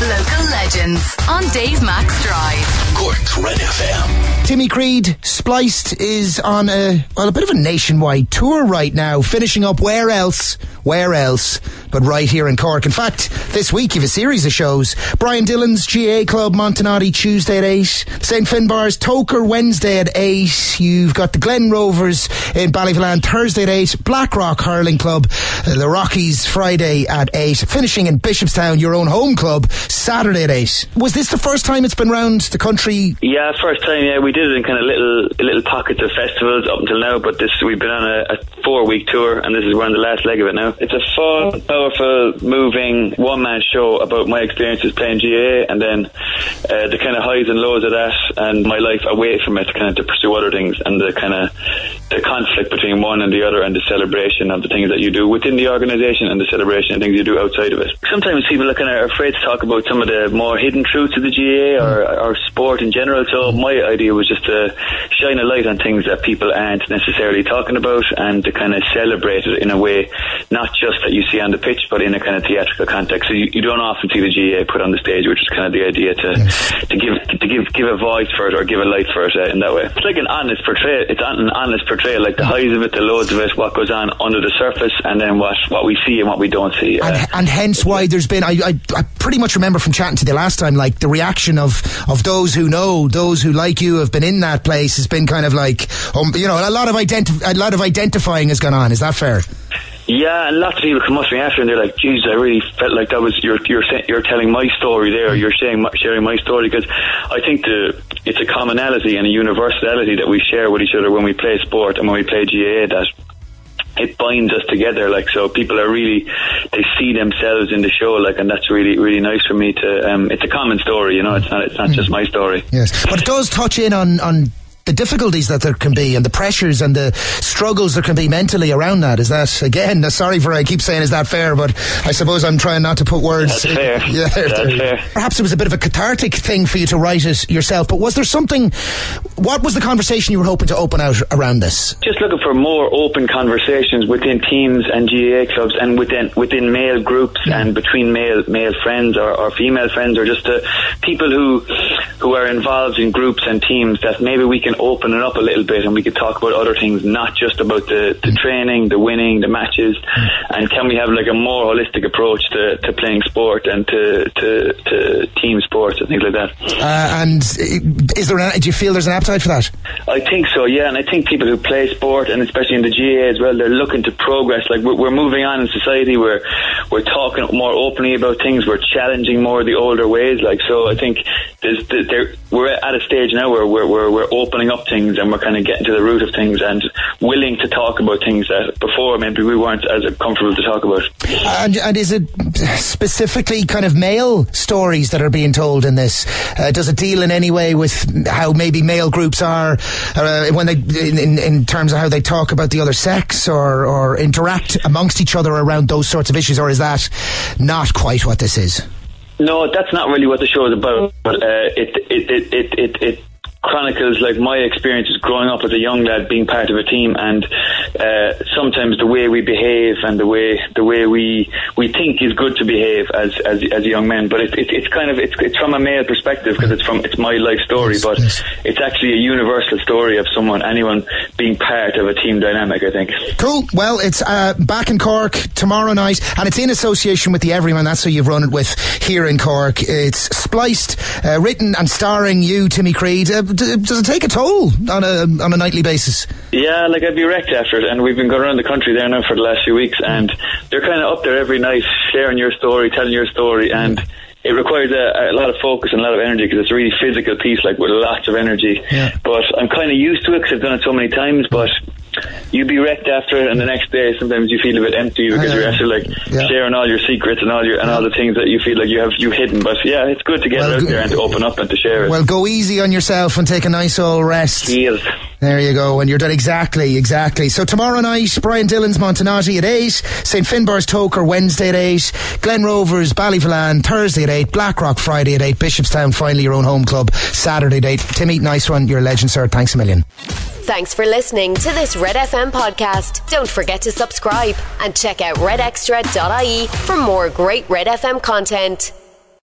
Local legends on Dave Max Drive. Cork's Red FM. Timmy Creed, Spliced, is on a bit of a nationwide tour right now, finishing up where else but right here in Cork. In fact, this week you've a series of shows. Brian Dillon's GAA Club Montanati Tuesday at 8, St Finbarr's Toker Wednesday at 8, you've got the Glen Rovers in Ballyvillan Thursday at 8, Blackrock Hurling Club, the Rockies Friday at 8, finishing in Bishopstown, your own home club, Saturday at 8. Was this the first time it's been round the country? Yeah, first time, yeah. We did it in kind of little pockets of festivals up until now, but we've been on a 4-week tour, and we're on the last leg of it now. It's a fun, powerful, moving, one-man show about my experiences playing GAA, and then the kind of highs and lows of that, and my life away from it, kind of to pursue other things, and the kind of the conflict between one and the other, and the celebration of the things that you do within the organisation, and the celebration of things you do outside of it. Sometimes people are kind of afraid to talk about some of the more hidden truths of the GAA or sport in general, so my idea was just to shine a light on things that people aren't necessarily talking about, and to kind of celebrate it in a way, not just that you see on the pitch, but in a kind of theatrical context. So you don't often see the GAA put on the stage, which is kind of the idea to give a voice for it, or give a light for it in that way. It's like an honest portrayal. It's an honest portrayal, like the highs of it, the lows of it, what goes on under the surface, and then what we see and what we don't see. And hence why there's been, I pretty much remember from chatting to you last time, like the reaction of those who know, those who like you have been in that place, has been kind of like, a lot of identifying has gone on. Is that fair? Yeah, and lots of people come up to me after and they're like, "Geez, I really felt like that was you're telling my story there. You're sharing my story," because I think it's a commonality and a universality that we share with each other when we play sport and when we play GAA, that it binds us together. Like, so people are really, they see themselves in the show, like, and that's really, really nice for me to. It's a common story, It's not just my story. Yes, but it does touch in on the difficulties that there can be, and the pressures and the struggles there can be mentally around that. Is that, again, sorry for I keep saying is that fair, but I suppose I'm trying not to put words. That's fair. Yeah, that's fair. Perhaps it was a bit of a cathartic thing for you to write it yourself, but was there something, what was the conversation you were hoping to open out around this? Just looking for more open conversations within teams and GAA clubs, and within male groups, and between male friends or female friends, or just people who are involved in groups and teams, that maybe we can open it up a little bit and we could talk about other things, not just about the training, the winning, the matches, and can we have like a more holistic approach to playing sport and to team sports and things like that. And do you feel there's an appetite for that? I think so, yeah, and I think people who play sport, and especially in the GAA as well, they're looking to progress. Like, we're moving on in society, we're talking more openly about things, we're challenging more of the older ways, like, so I think we're at a stage now where we're opening up things, and we're kind of getting to the root of things and willing to talk about things that before maybe we weren't as comfortable to talk about. And is it specifically kind of male stories that are being told in this? Does it deal in any way with how maybe male groups are when they in terms of how they talk about the other sex or interact amongst each other around those sorts of issues, or is that not quite what this is? No, that's not really what the show is about, but it chronicles like my experiences growing up as a young lad, being part of a team, and sometimes the way we behave and the way we think is good to behave as young men. But it's from a male perspective, because it's my life story, but it's actually a universal story of anyone being part of a team dynamic, I think. Cool. Well, it's back in Cork tomorrow night, and it's in association with the Everyman. That's who you've run it with here in Cork. It's Spliced, written and starring you, Timmy Creed. Does it take a toll on a nightly basis? Yeah, like, I'd be wrecked after it, and we've been going around the country there now for the last few weeks, and they're kind of up there every night sharing your story, telling your story, and it requires a lot of focus and a lot of energy, because it's a really physical piece, like, with lots of energy. Yeah. But I'm kind of used to it because I've done it so many times, but you'd be wrecked after it, and the next day sometimes you feel a bit empty, because you're after sharing all your secrets and all the things that you feel like you've hidden. But yeah, it's good to get out there and to open up and to share it. Well, go easy on yourself and take a nice old rest. Cheers. There you go, and you're done. Exactly. So tomorrow night, Brian Dillon's Montanati at 8, St Finbarr's Toker Wednesday at 8, Glen Rovers Ballyvillan Thursday at 8, Blackrock Friday at 8, Bishopstown, finally your own home club, Saturday at 8. Timmy, nice one. You're a legend, sir. Thanks a million. Thanks for listening to this Red FM podcast. Don't forget to subscribe and check out redextra.ie for more great Red FM content.